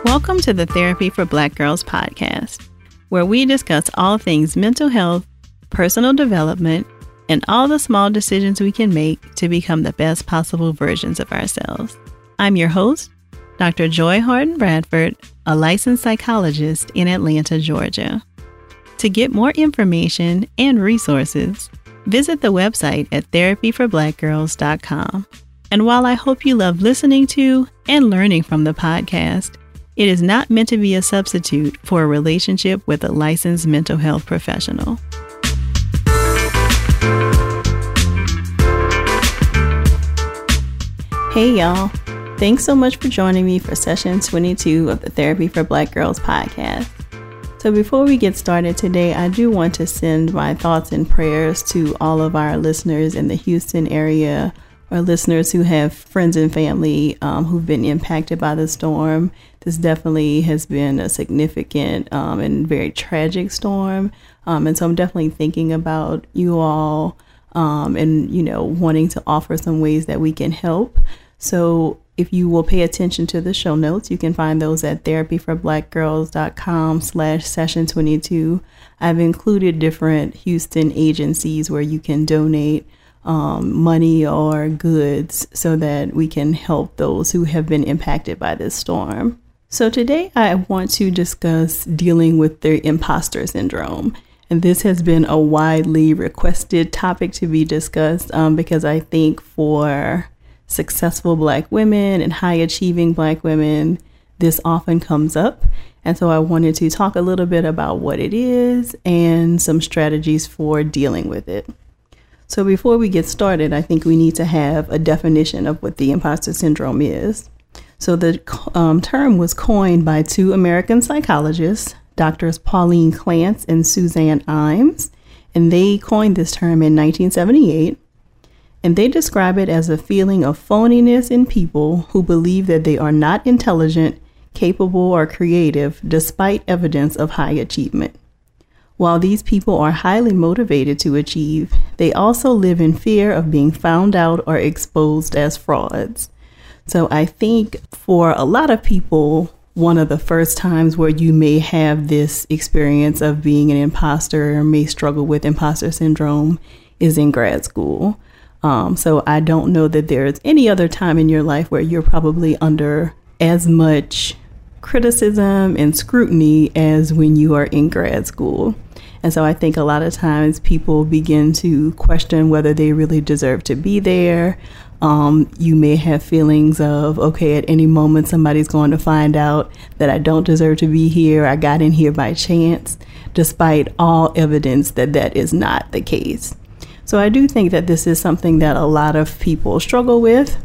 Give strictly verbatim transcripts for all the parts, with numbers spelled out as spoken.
Welcome to the Therapy for Black Girls podcast, where we discuss all things mental health, personal development, and all the small decisions we can make to become the best possible versions of ourselves. I'm your host, Doctor Joy Harden Bradford, a licensed psychologist in Atlanta, Georgia. To get more information and resources, visit the website at therapy for black girls dot com. And while I hope you love listening to and learning from the podcast, it is not meant to be a substitute for a relationship with a licensed mental health professional. Hey y'all, thanks so much for joining me for session twenty-two of the Therapy for Black Girls podcast. So before we get started today, I do want to send my thoughts and prayers to all of our listeners in the Houston area, or listeners who have friends and family um, who've been impacted by the storm. This definitely has been a significant um, and very tragic storm. Um, and so I'm definitely thinking about you all um, and, you know, wanting to offer some ways that we can help. So if you will pay attention to the show notes, you can find those at therapy for black girls dot com slash session twenty-two. I've included different Houston agencies where you can donate um, money or goods so that we can help those who have been impacted by this storm. So today I want to discuss dealing with the imposter syndrome. And this has been a widely requested topic to be discussed um, because I think for successful Black women and high achieving Black women, this often comes up. And so I wanted to talk a little bit about what it is and some strategies for dealing with it. So before we get started, I think we need to have a definition of what the imposter syndrome is. So the um, term was coined by two American psychologists, Doctors Pauline Clance and Suzanne Imes, and they coined this term in nineteen seventy-eight. And they describe it as a feeling of phoniness in people who believe that they are not intelligent, capable, or creative despite evidence of high achievement. While these people are highly motivated to achieve, they also live in fear of being found out or exposed as frauds. So I think for a lot of people, one of the first times where you may have this experience of being an imposter or may struggle with imposter syndrome is in grad school. Um, so I don't know that there's any other time in your life where you're probably under as much criticism and scrutiny as when you are in grad school. And so I think a lot of times people begin to question whether they really deserve to be there. Um, you may have feelings of, okay, at any moment somebody's going to find out that I don't deserve to be here. I got in here by chance, despite all evidence that that is not the case. So I do think that this is something that a lot of people struggle with,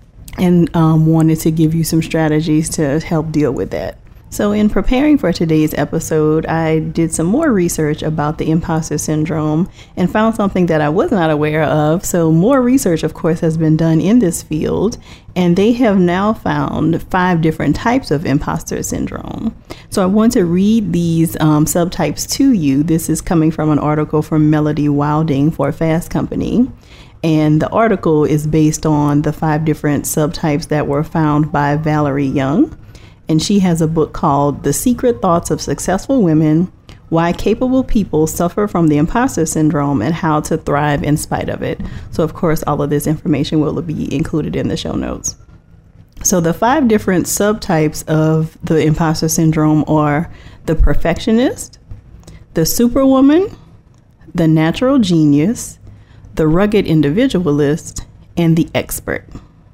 and um, wanted to give you some strategies to help deal with that. So in preparing for today's episode, I did some more research about the imposter syndrome and found something that I was not aware of. So more research, of course, has been done in this field, and they have now found five different types of imposter syndrome. So I want to read these um, subtypes to you. This is coming from an article from Melody Wilding for Fast Company. And the article is based on the five different subtypes that were found by Valerie Young. And she has a book called The Secret Thoughts of Successful Women, Why Capable People Suffer from the Imposter Syndrome and How to Thrive in Spite of It. So, of course, all of this information will be included in the show notes. So the five different subtypes of the imposter syndrome are the perfectionist, the superwoman, the natural genius, the rugged individualist, and the expert.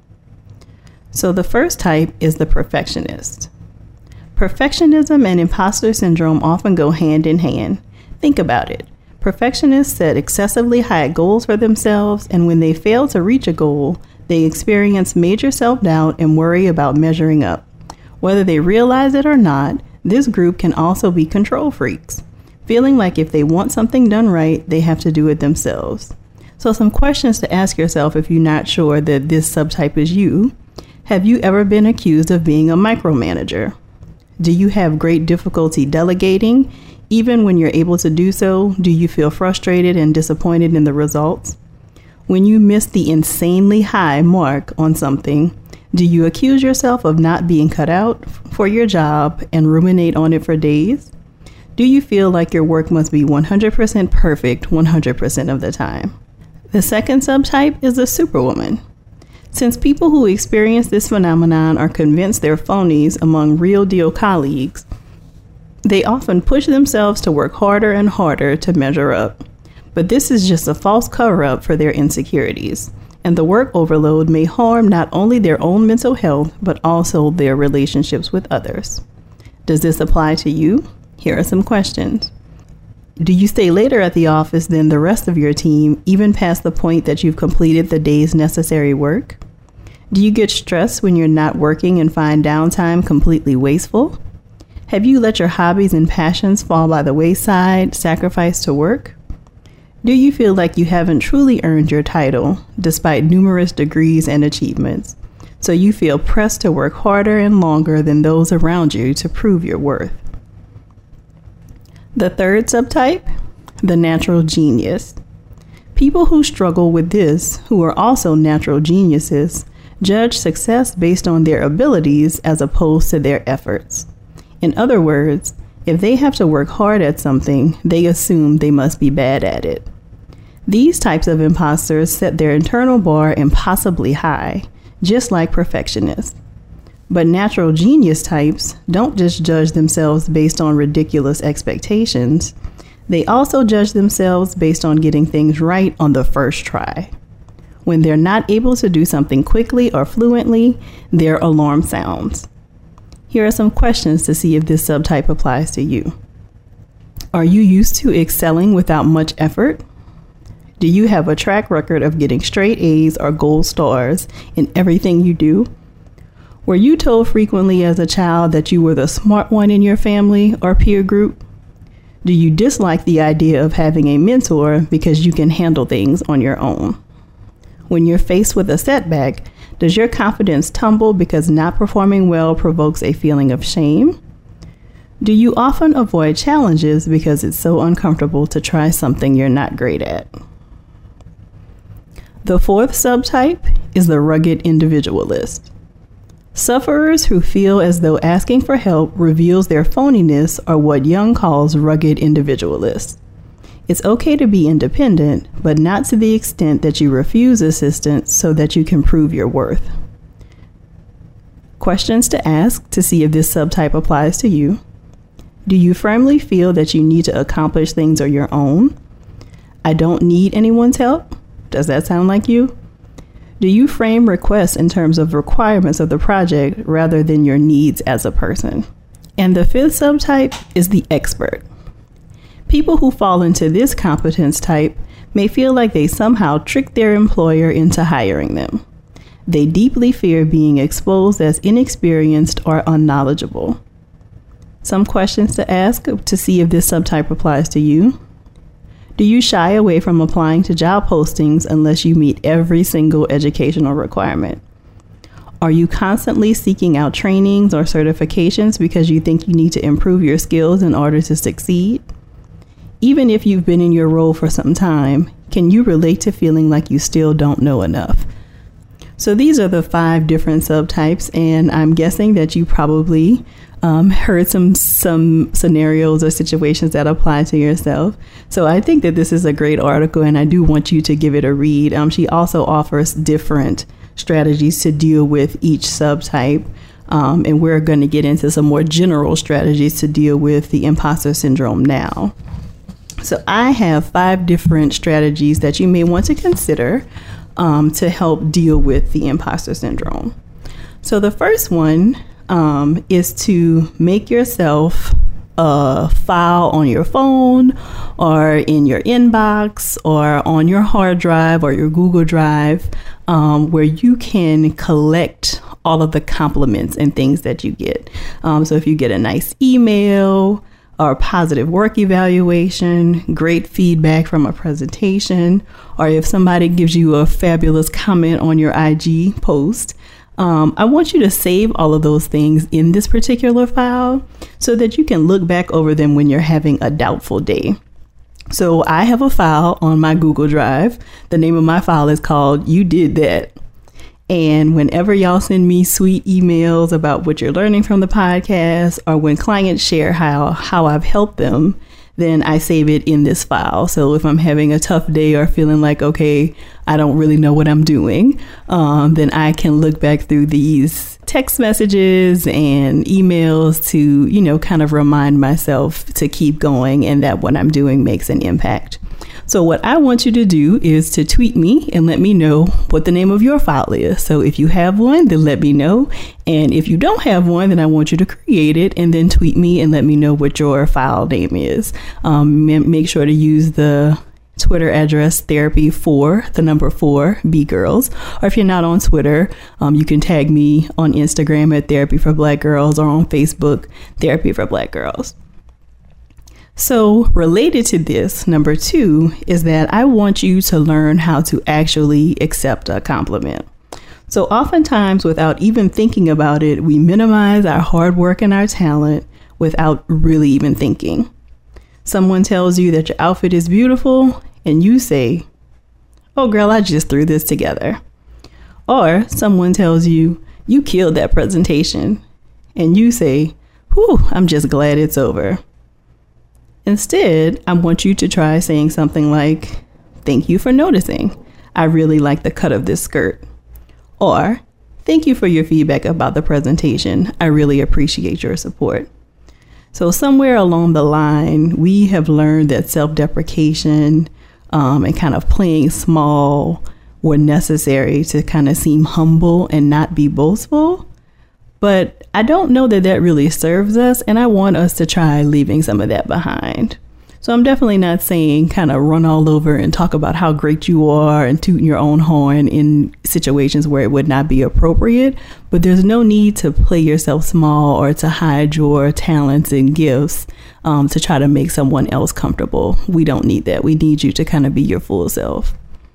So the first type is the perfectionist. Perfectionism and imposter syndrome often go hand in hand. Think about it. Perfectionists set excessively high goals for themselves, and when they fail to reach a goal, they experience major self-doubt and worry about measuring up. Whether they realize it or not, this group can also be control freaks, feeling like if they want something done right, they have to do it themselves. So some questions to ask yourself if you're not sure that this subtype is you. Have you ever been accused of being a micromanager? Do you have great difficulty delegating? Even when you're able to do so, do you feel frustrated and disappointed in the results? When you miss the insanely high mark on something, Do you accuse yourself of not being cut out for your job and ruminate on it for days? Do you feel like your work must be one hundred percent perfect one hundred percent of the time? The second subtype is the superwoman. Since people who experience this phenomenon are convinced they're phonies among real deal colleagues, they often push themselves to work harder and harder to measure up. But this is just a false cover-up for their insecurities, and the work overload may harm not only their own mental health, but also their relationships with others. Does this apply to you? Here are some questions. Do you stay later at the office than the rest of your team, even past the point that you've completed the day's necessary work? Do you get stressed when you're not working and find downtime completely wasteful? Have you let your hobbies and passions fall by the wayside, sacrificed to work? Do you feel like you haven't truly earned your title, despite numerous degrees and achievements, so you feel pressed to work harder and longer than those around you to prove your worth? The third subtype, the natural genius. People who struggle with this, who are also natural geniuses, judge success based on their abilities as opposed to their efforts. In other words, if they have to work hard at something, they assume they must be bad at it. These types of imposters set their internal bar impossibly high, just like perfectionists. But natural genius types don't just judge themselves based on ridiculous expectations. They also judge themselves based on getting things right on the first try. When they're not able to do something quickly or fluently, their alarm sounds. Here are some questions to see if this subtype applies to you. Are you used to excelling without much effort? Do you have a track record of getting straight A's or gold stars in everything you do? Were you told frequently as a child that you were the smart one in your family or peer group? Do you dislike the idea of having a mentor because you can handle things on your own? When you're faced with a setback, does your confidence tumble because not performing well provokes a feeling of shame? Do you often avoid challenges because it's so uncomfortable to try something you're not great at? The fourth subtype is the rugged individualist. Sufferers who feel as though asking for help reveals their phoniness are what Jung calls rugged individualists. It's okay to be independent, but not to the extent that you refuse assistance so that you can prove your worth. Questions to ask to see if this subtype applies to you. Do you firmly feel that you need to accomplish things on your own? I don't need anyone's help. Does that sound like you? Do you frame requests in terms of requirements of the project rather than your needs as a person? And the fifth subtype is the expert. People who fall into this competence type may feel like they somehow tricked their employer into hiring them. They deeply fear being exposed as inexperienced or unknowledgeable. Some questions to ask to see if this subtype applies to you. Do you shy away from applying to job postings unless you meet every single educational requirement? Are you constantly seeking out trainings or certifications because you think you need to improve your skills in order to succeed? Even if you've been in your role for some time, can you relate to feeling like you still don't know enough? So these are the five different subtypes, and I'm guessing that you probably um, heard some some scenarios or situations that apply to yourself. So I think that this is a great article, and I do want you to give it a read. Um, she also offers different strategies to deal with each subtype, um, and we're going to get into some more general strategies to deal with the imposter syndrome now. So I have five different strategies that you may want to consider um, to help deal with the imposter syndrome. So the first one um, is to make yourself a file on your phone or in your inbox or on your hard drive or your Google Drive um, where you can collect all of the compliments and things that you get. Um, so if you get a nice email, or positive work evaluation, great feedback from a presentation, or if somebody gives you a fabulous comment on your I G post, um, I want you to save all of those things in this particular file so that you can look back over them when you're having a doubtful day. So I have a file on my Google Drive. The name of my file is called You Did That. And whenever y'all send me sweet emails about what you're learning from the podcast, or when clients share how, how I've helped them, then I save it in this file. So if I'm having a tough day or feeling like, okay, I don't really know what I'm doing, um, then I can look back through these text messages and emails to, you know, kind of remind myself to keep going and that what I'm doing makes an impact. So what I want you to do is to tweet me and let me know what the name of your file is. So if you have one, then let me know. And if you don't have one, then I want you to create it and then tweet me and let me know what your file name is. Um, make sure to use the Twitter address therapy for the number four B girls. Or if you're not on Twitter, um, you can tag me on Instagram at Therapy for Black Girls or on Facebook, Therapy for Black Girls. So related to this, number two is that I want you to learn how to actually accept a compliment. So oftentimes, without even thinking about it, we minimize our hard work and our talent without really even thinking. Someone tells you that your outfit is beautiful and you say, "Oh girl, I just threw this together." Or someone tells you, "You killed that presentation," and you say, "Whew, I'm just glad it's over." Instead, I want you to try saying something like, "Thank you for noticing. I really like the cut of this skirt." Or, "Thank you for your feedback about the presentation. I really appreciate your support." So somewhere along the line, we have learned that self-deprecation um, and kind of playing small were necessary to kind of seem humble and not be boastful. But I don't know that that really serves us, and I want us to try leaving some of that behind. So I'm definitely not saying kind of run all over and talk about how great you are and tooting your own horn in situations where it would not be appropriate. But there's no need to play yourself small or to hide your talents and gifts um, to try to make someone else comfortable. We don't need that. We need you to kind of be your full self.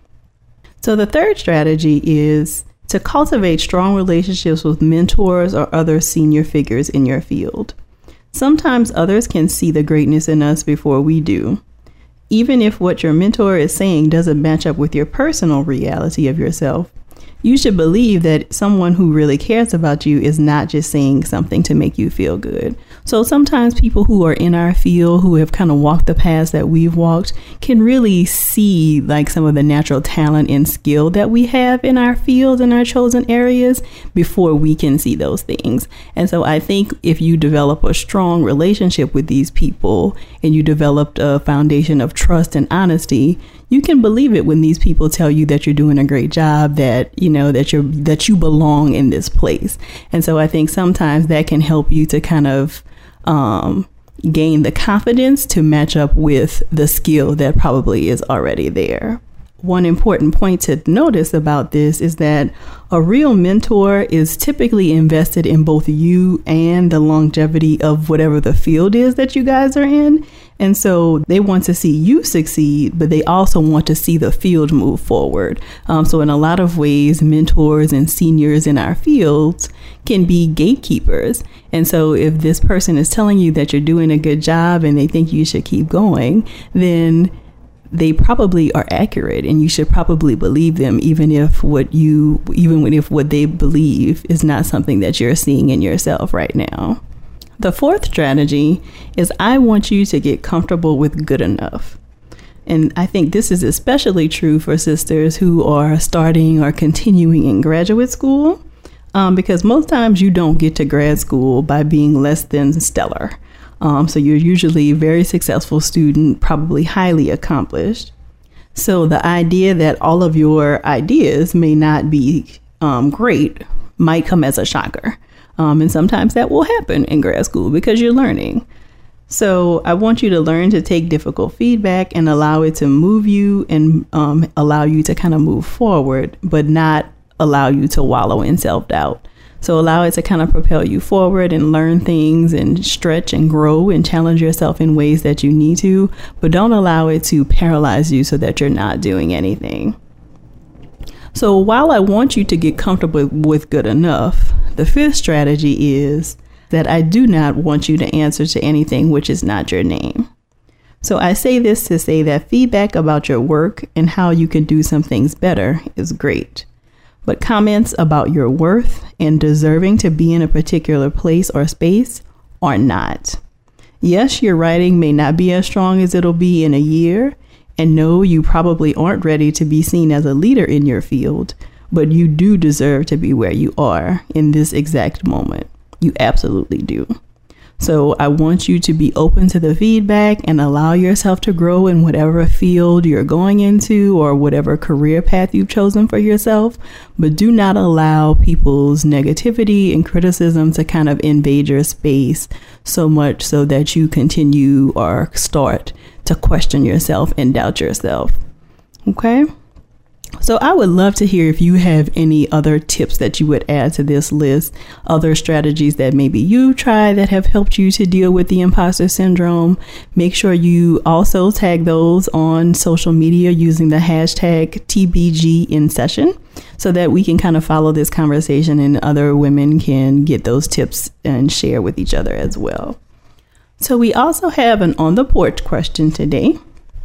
So the third strategy is to cultivate strong relationships with mentors or other senior figures in your field. Sometimes others can see the greatness in us before we do. Even if what your mentor is saying doesn't match up with your personal reality of yourself, you should believe that someone who really cares about you is not just saying something to make you feel good. So sometimes people who are in our field, who have kind of walked the paths that we've walked, can really see like some of the natural talent and skill that we have in our field, in our chosen areas, before we can see those things. And so I think if you develop a strong relationship with these people and you developed a foundation of trust and honesty, you can believe it when these people tell you that you're doing a great job, that, you know, that you're, that you belong in this place. And so I think sometimes that can help you to kind of um, gain the confidence to match up with the skill that probably is already there. One important point to notice about this is that a real mentor is typically invested in both you and the longevity of whatever the field is that you guys are in. And so they want to see you succeed, but they also want to see the field move forward. Um, so in a lot of ways, mentors and seniors in our fields can be gatekeepers. And so if this person is telling you that you're doing a good job and they think you should keep going, then they probably are accurate, and you should probably believe them, even if what you, even if what they believe is not something that you're seeing in yourself right now. The fourth strategy is I want you to get comfortable with good enough. And I think this is especially true for sisters who are starting or continuing in graduate school, um, because most times you don't get to grad school by being less than stellar. Um, so you're usually a very successful student, probably highly accomplished. So the idea that all of your ideas may not be um, great might come as a shocker. Um, and sometimes that will happen in grad school because you're learning. So I want you to learn to take difficult feedback and allow it to move you and um, allow you to kind of move forward, but not allow you to wallow in self-doubt. So allow it to kind of propel you forward and learn things and stretch and grow and challenge yourself in ways that you need to, but don't allow it to paralyze you so that you're not doing anything. So while I want you to get comfortable with good enough, the fifth strategy is that I do not want you to answer to anything which is not your name. So I say this to say that feedback about your work and how you can do some things better is great. but comments about your worth and deserving to be in a particular place or space are not. Yes, your writing may not be as strong as it'll be in a year, and no, you probably aren't ready to be seen as a leader in your field, but you do deserve to be where you are in this exact moment. You absolutely do. So I want you to be open to the feedback and allow yourself to grow in whatever field you're going into or whatever career path you've chosen for yourself. But do not allow people's negativity and criticism to kind of invade your space so much so that you continue or start to question yourself and doubt yourself. Okay? So I would love to hear if you have any other tips that you would add to this list, other strategies that maybe you try that have helped you to deal with the imposter syndrome. Make sure you also tag those on social media using the hashtag T B G in session so that we can kind of follow this conversation and other women can get those tips and share with each other as well. So we also have an on the porch question today.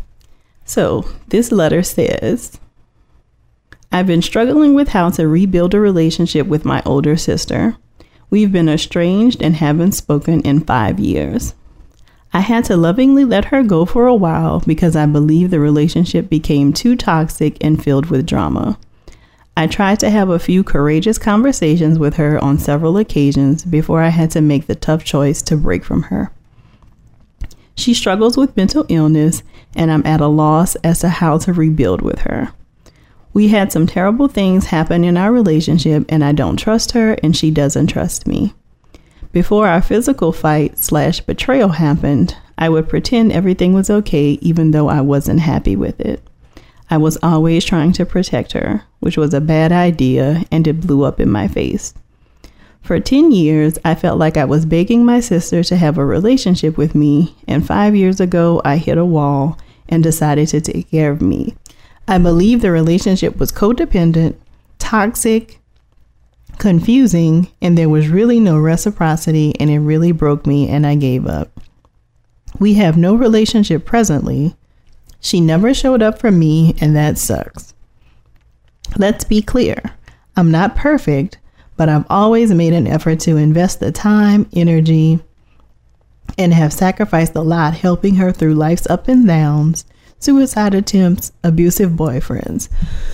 So this letter says, I've been struggling with how to rebuild a relationship with my older sister. We've been estranged and haven't spoken in five years. I had to lovingly let her go for a while because I believe the relationship became too toxic and filled with drama. I tried to have a few courageous conversations with her on several occasions before I had to make the tough choice to break from her. She struggles with mental illness, and I'm at a loss as to how to rebuild with her. We had some terrible things happen in our relationship, and I don't trust her, and she doesn't trust me. Before our physical fight slash betrayal happened, I would pretend everything was okay, even though I wasn't happy with it. I was always trying to protect her, which was a bad idea, and it blew up in my face. For ten years, I felt like I was begging my sister to have a relationship with me, and five years ago, I hit a wall and decided to take care of me. I believe the relationship was codependent, toxic, confusing, and there was really no reciprocity, and it really broke me, and I gave up. We have no relationship presently. She never showed up for me, and that sucks. Let's be clear. I'm not perfect, but I've always made an effort to invest the time, energy, and have sacrificed a lot helping her through life's ups and downs, suicide attempts, abusive boyfriends.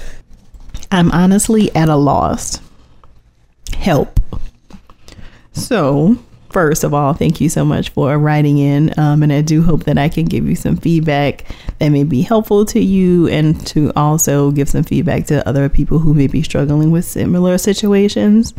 I'm honestly at a loss. Help. So, first of all, thank you so much for writing in. Um, and I do hope that I can give you some feedback that may be helpful to you and to also give some feedback to other people who may be struggling with similar situations.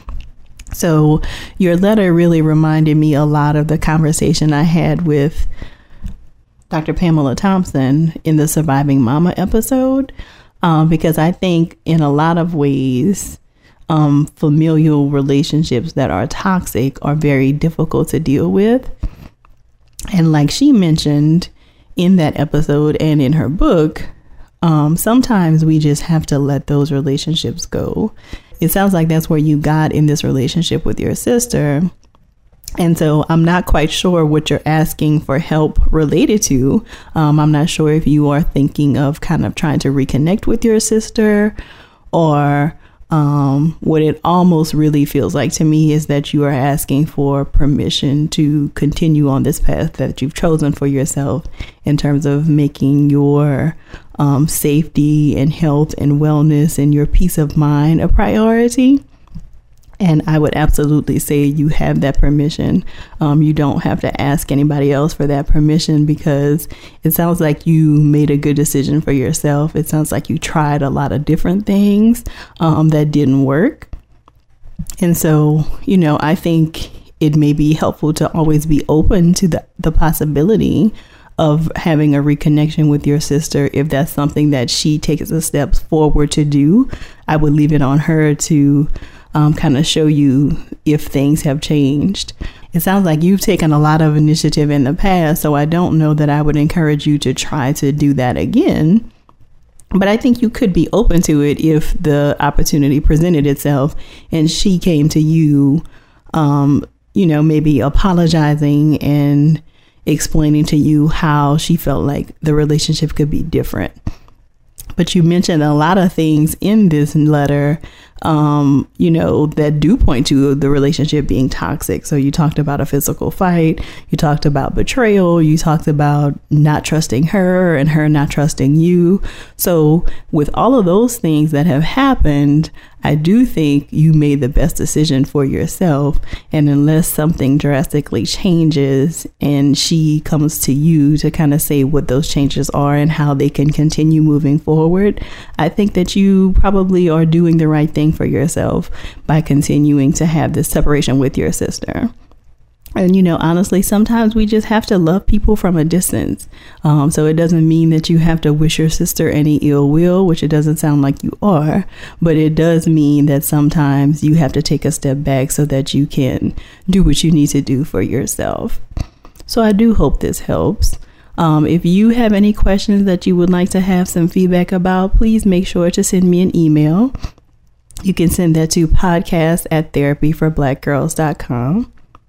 So your letter really reminded me a lot of the conversation I had with Doctor Pamela Thompson in the Surviving Mama episode, um, because I think in a lot of ways, um, familial relationships that are toxic are very difficult to deal with. And like she mentioned in that episode and in her book, um, sometimes we just have to let those relationships go. It sounds like that's where you got in this relationship with your sister. And so I'm not quite sure what you're asking for help related to. Um, I'm not sure if you are thinking of kind of trying to reconnect with your sister, or um, what it almost really feels like to me is that you are asking for permission to continue on this path that you've chosen for yourself in terms of making your um, safety and health and wellness and your peace of mind a priority. And I would absolutely say you have that permission. Um, you don't have to ask anybody else for that permission, because it sounds like you made a good decision for yourself. It sounds like you tried a lot of different things um, that didn't work. And so, you know, I think it may be helpful to always be open to the, the possibility of having a reconnection with your sister. If that's something that she takes the steps forward to do, I would leave it on her to Um, kind of show you if things have changed. It sounds like you've taken a lot of initiative in the past, so I don't know that I would encourage you to try to do that again. But I think you could be open to it if the opportunity presented itself and she came to you, um, you know, maybe apologizing and explaining to you how she felt like the relationship could be different. But you mentioned a lot of things in this letter, um, you know, that do point to the relationship being toxic. So you talked about a physical fight. You talked about betrayal. You talked about not trusting her and her not trusting you. So with all of those things that have happened, I do think you made the best decision for yourself. And unless something drastically changes and she comes to you to kind of say what those changes are and how they can continue moving forward, I think that you probably are doing the right thing for yourself by continuing to have this separation with your sister. And, you know, honestly, sometimes we just have to love people from a distance. Um, so it doesn't mean that you have to wish your sister any ill will, which it doesn't sound like you are. But it does mean that sometimes you have to take a step back so that you can do what you need to do for yourself. So I do hope this helps. Um, if you have any questions that you would like to have some feedback about, please make sure to send me an email. You can send that to podcast at therapy for black girls dot com.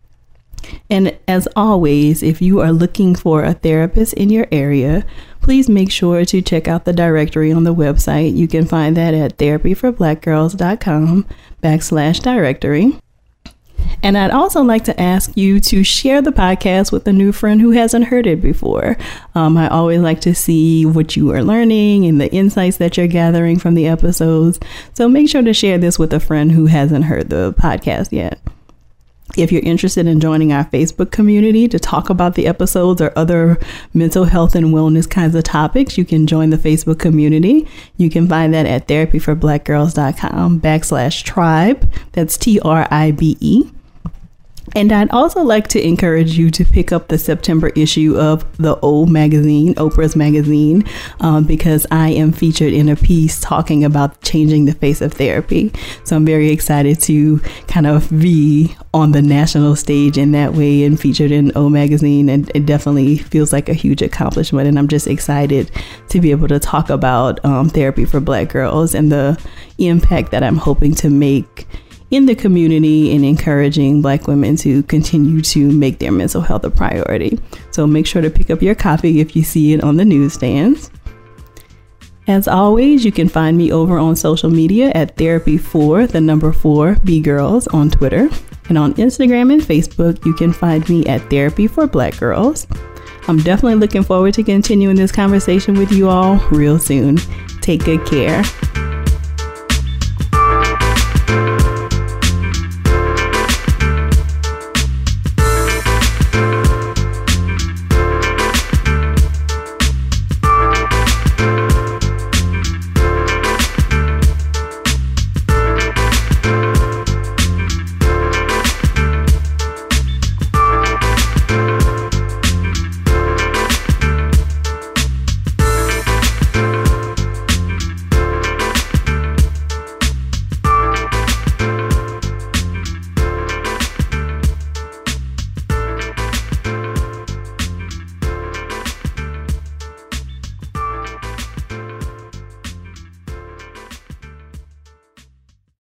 And as always, if you are looking for a therapist in your area, please make sure to check out the directory on the website. You can find that at therapy for black girls dot com backslash directory. And I'd also like to ask you to share the podcast with a new friend who hasn't heard it before. Um, I always like to see what you are learning and the insights that you're gathering from the episodes. So make sure to share this with a friend who hasn't heard the podcast yet. If you're interested in joining our Facebook community to talk about the episodes or other mental health and wellness kinds of topics, you can join the Facebook community. You can find that at therapy for black girls dot com backslash tribe. That's T R I B E. And I'd also like to encourage you to pick up the September issue of the O magazine, Oprah's magazine, um, because I am featured in a piece talking about changing the face of therapy. So I'm very excited to kind of be on the national stage in that way and featured in O magazine. And it definitely feels like a huge accomplishment. And I'm just excited to be able to talk about um, therapy for Black girls and the impact that I'm hoping to make in the community and encouraging Black women to continue to make their mental health a priority. So make sure to pick up your copy if you see it on the newsstands. As always, you can find me over on social media at Therapy for the number four B Girls on Twitter. And on Instagram and Facebook, you can find me at Therapy for Black Girls. I'm definitely looking forward to continuing this conversation with you all real soon. Take good care.